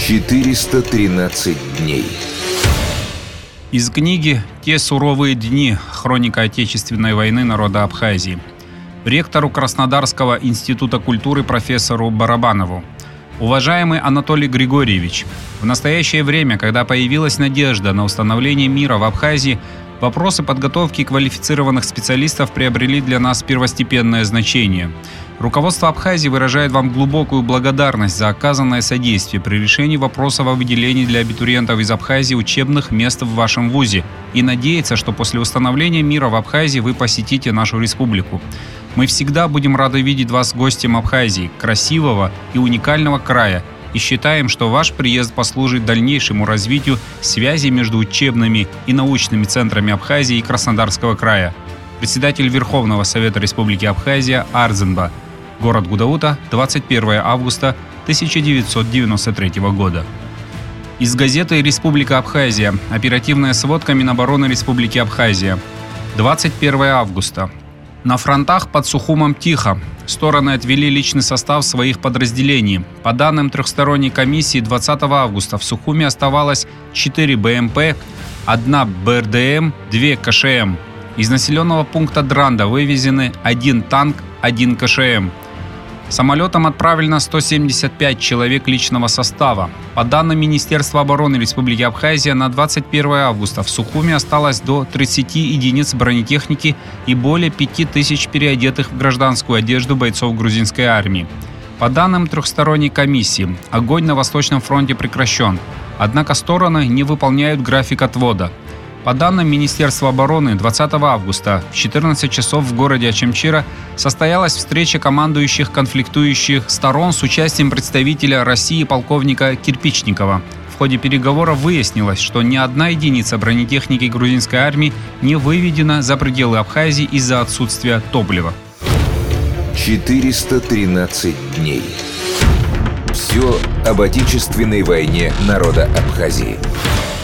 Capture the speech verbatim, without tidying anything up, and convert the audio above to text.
четыреста тринадцать дней. Из книги «Те суровые дни. Хроника Отечественной войны народа Абхазии». Ректору Краснодарского института культуры профессору Барабанову. Уважаемый Анатолий Григорьевич, в настоящее время, когда появилась надежда на установление мира в Абхазии, вопросы подготовки квалифицированных специалистов приобрели для нас первостепенное значение. Руководство Абхазии выражает вам глубокую благодарность за оказанное содействие при решении вопросов о выделении для абитуриентов из Абхазии учебных мест в вашем вузе и надеется, что после установления мира в Абхазии вы посетите нашу республику. Мы всегда будем рады видеть вас гостем Абхазии, красивого и уникального края, и считаем, что ваш приезд послужит дальнейшему развитию связи между учебными и научными центрами Абхазии и Краснодарского края. Председатель Верховного Совета Республики Абхазия Ардзинба. Город Гудаута, двадцать первое августа тысяча девятьсот девяносто третьего года. Из газеты «Республика Абхазия». Оперативная сводка Минобороны Республики Абхазия. двадцать первое августа. На фронтах под Сухумом тихо. Стороны отвели личный состав своих подразделений. По данным трехсторонней комиссии, двадцатого августа в Сухуме оставалось четыре бэ эм пэ, одна бэ эр дэ эм, две ка шэ эм. Из населенного пункта Дранда вывезены один танк, один ка шэ эм. Самолетом отправлено сто семьдесят пять человек личного состава. По данным Министерства обороны Республики Абхазия, на двадцать первое августа в Сухуме осталось до тридцати единиц бронетехники и более пяти тысяч переодетых в гражданскую одежду бойцов грузинской армии. По данным трехсторонней комиссии, огонь на Восточном фронте прекращен, однако стороны не выполняют график отвода. По данным Министерства обороны, двадцатого августа в четырнадцать часов в городе Очамчира состоялась встреча командующих конфликтующих сторон с участием представителя России полковника Кирпичникова. В ходе переговоров выяснилось, что ни одна единица бронетехники грузинской армии не выведена за пределы Абхазии из-за отсутствия топлива. четыреста тринадцать дней. Все об Отечественной войне народа Абхазии.